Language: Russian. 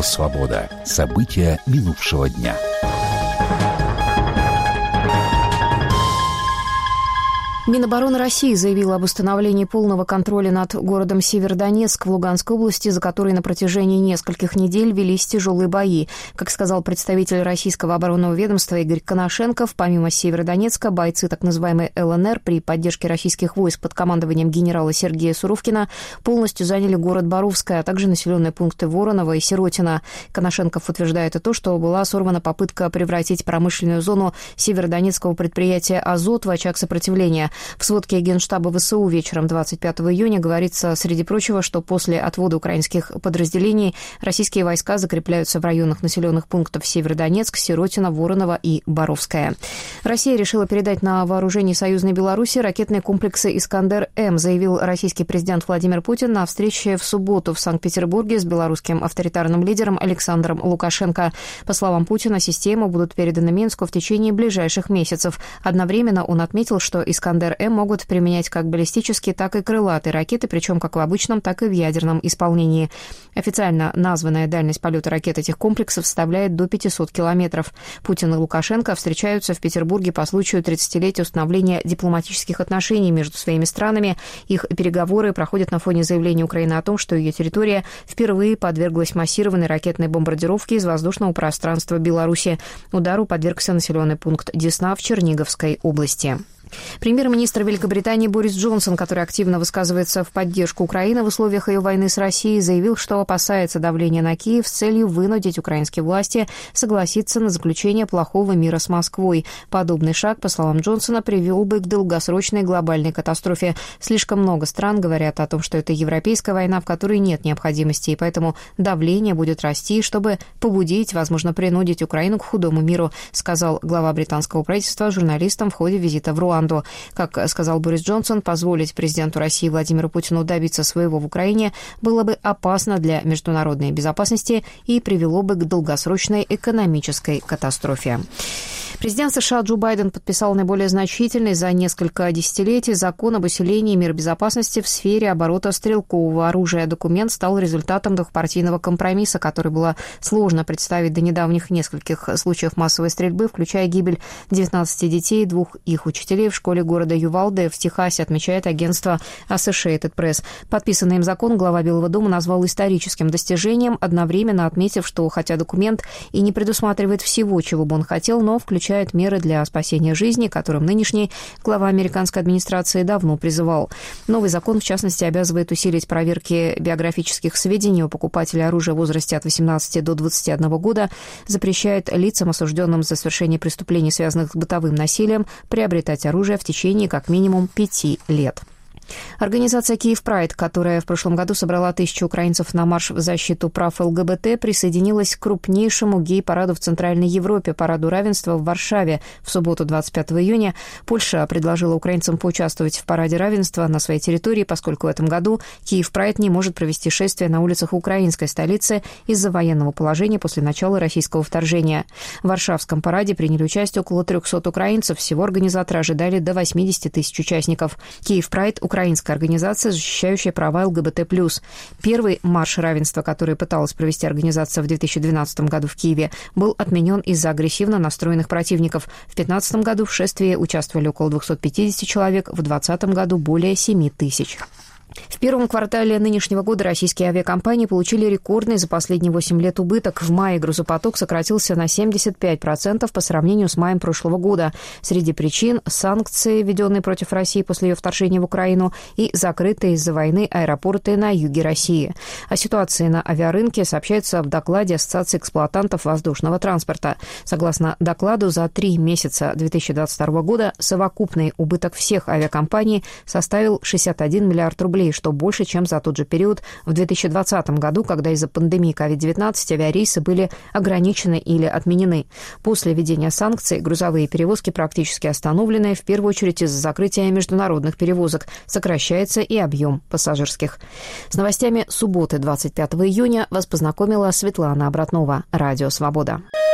«Свобода». События минувшего дня. Минобороны России заявила об установлении полного контроля над городом Северодонецк в Луганской области, за который на протяжении нескольких недель велись тяжелые бои. Как сказал представитель российского оборонного ведомства Игорь Коношенков, помимо Северодонецка, бойцы так называемой ЛНР при поддержке российских войск под командованием генерала Сергея Суровкина полностью заняли город Боровское, а также населенные пункты Воронова и Сиротино. Коношенков утверждает и то, что была сорвана попытка превратить промышленную зону северодонецкого предприятия «Азот» в очаг сопротивления. В сводке Генштаба ВСУ вечером 25 июня говорится, среди прочего, что после отвода украинских подразделений российские войска закрепляются в районах населенных пунктов Северодонецк, Сиротино, Воронова и Боровское. Россия решила передать на вооружение союзной Беларуси ракетные комплексы «Искандер-М», заявил российский президент Владимир Путин на встрече в субботу в Санкт-Петербурге с белорусским авторитарным лидером Александром Лукашенко. По словам Путина, системы будут переданы Минску в течение ближайших месяцев. Одновременно он отметил, что «Искандер-М» могут применять как баллистические, так и крылатые ракеты, причем как в обычном, так и в ядерном исполнении. Официально названная дальность полета ракет этих комплексов составляет до 500 километров. Путин и Лукашенко встречаются в Петербурге по случаю 30-летия установления дипломатических отношений между своими странами. Их переговоры проходят на фоне заявления Украины о том, что ее территория впервые подверглась массированной ракетной бомбардировке из воздушного пространства Беларуси. Удару подвергся населенный пункт Десна в Черниговской области. Премьер-министр Великобритании Борис Джонсон, который активно высказывается в поддержку Украины в условиях ее войны с Россией, заявил, что опасается давления на Киев с целью вынудить украинские власти согласиться на заключение плохого мира с Москвой. Подобный шаг, по словам Джонсона, привел бы к долгосрочной глобальной катастрофе. Слишком много стран говорят о том, что это европейская война, в которой нет необходимости, и поэтому давление будет расти, чтобы побудить, возможно, принудить Украину к худому миру, сказал глава британского правительства журналистам в ходе визита в Руанду. Как сказал Борис Джонсон, позволить президенту России Владимиру Путину добиться своего в Украине было бы опасно для международной безопасности и привело бы к долгосрочной экономической катастрофе. Президент США Джо Байден подписал наиболее значительный за несколько десятилетий закон об усилении мер безопасности в сфере оборота стрелкового оружия. Документ стал результатом двухпартийного компромисса, который было сложно представить до недавних нескольких случаев массовой стрельбы, включая гибель 19 детей и 2 их учителей в школе города Ювалде в Техасе, отмечает агентство Associated Press. Подписанный им закон глава Белого дома назвал историческим достижением, одновременно отметив, что хотя документ и не предусматривает всего, чего бы он хотел, но включает меры для спасения жизни, к которым нынешний глава американской администрации давно призывал. Новый закон, в частности, обязывает усилить проверки биографических сведений у покупателя оружия в возрасте от 18 до 21 года, запрещает лицам, осужденным за совершение преступлений, связанных с бытовым насилием, приобретать оружие в течение как минимум 5 лет. Организация «Киев Прайд», которая в прошлом году собрала 1000 украинцев на марш в защиту прав ЛГБТ, присоединилась к крупнейшему гей-параду в Центральной Европе, параду равенства в Варшаве. В субботу 25 июня Польша предложила украинцам поучаствовать в параде равенства на своей территории, поскольку в этом году «Киев Прайд» не может провести шествие на улицах украинской столицы из-за военного положения после начала российского вторжения. В Варшавском параде приняли участие около 300 украинцев. Всего организаторы ожидали до 80 тысяч участников. «Киев Прайд» — украинская организация, защищающая права ЛГБТ+. Первый марш равенства, который пыталась провести организация в 2012 году в Киеве, был отменен из-за агрессивно настроенных противников. В 2015 году в шествии участвовали около 250 человек, в 2020 году более 7 тысяч. В первом квартале нынешнего года российские авиакомпании получили рекордный за последние 8 лет убыток. В мае грузопоток сократился на 75% по сравнению с маем прошлого года. Среди причин – санкции, введенные против России после ее вторжения в Украину, и закрытые из-за войны аэропорты на юге России. О ситуации на авиарынке сообщается в докладе Ассоциации эксплуатантов воздушного транспорта. Согласно докладу, за 3 месяца 2022 года совокупный убыток всех авиакомпаний составил 61 миллиард рублей, что больше, чем за тот же период в 2020 году, когда из-за пандемии COVID-19 авиарейсы были ограничены или отменены. После введения санкций грузовые перевозки практически остановлены, в первую очередь из-за закрытия международных перевозок. Сокращается и объем пассажирских. С новостями субботы 25 июня вас познакомила Светлана Обратнова. Радио «Свобода».